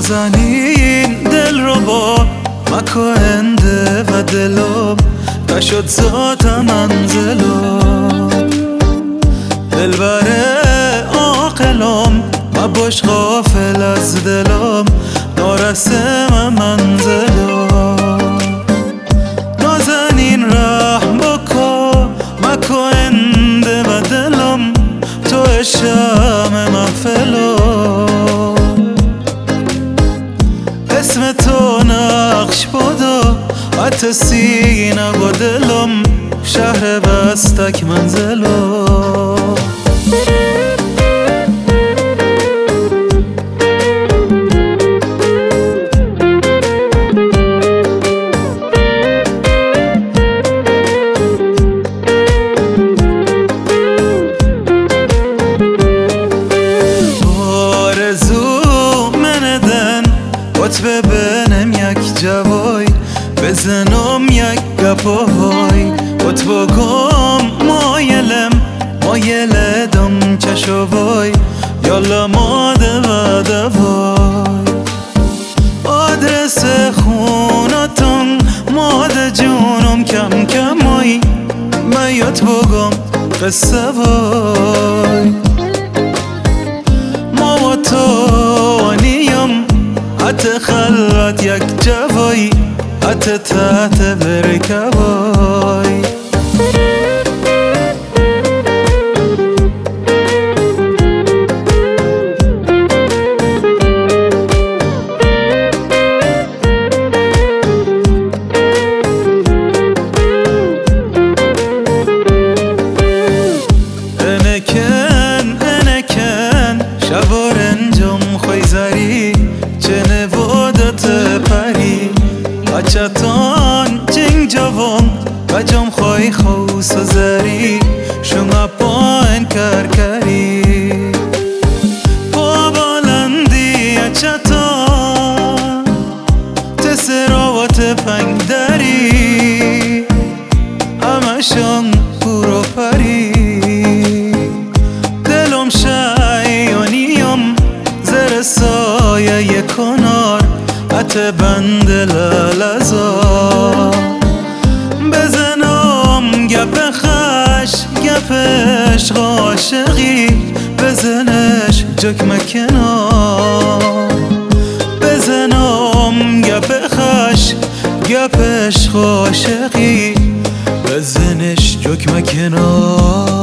نازنین دل رو با مکو هنده و دلم نشد ذات منزلم دلبر عاقلم مباش غافل از دلم نارسم منزلم نازنین رحم بکن مکو هنده و دلم تو شم محفلم اسم تو نقش بودا حتی سینه و دلم شهر بستک منزلم ببینم یک جوای بزنم یک گپای ات بگم مایلم چشوای یالا ماده و دوای آدرس خونتون ماده جونم کم کمای میات بگم قصه وای ما و تو نیم حتی خلوت یک جوایی حتی تحت برکوای انکن شبار انجام خویزاری چنه وادت پری اچتان چنگ جوان بجام خوی خوص زری شما پاین کرکری پا بلندی اچتان تسراوات پنگ دری همشان پورو پری دلم شایانیم زر سایه کنار حتی بند لالزا بزنم گپ خش گپش عاشقی بزنش جکم کنار بزنم گپ خش گپش عاشقی بزنش جکم کنار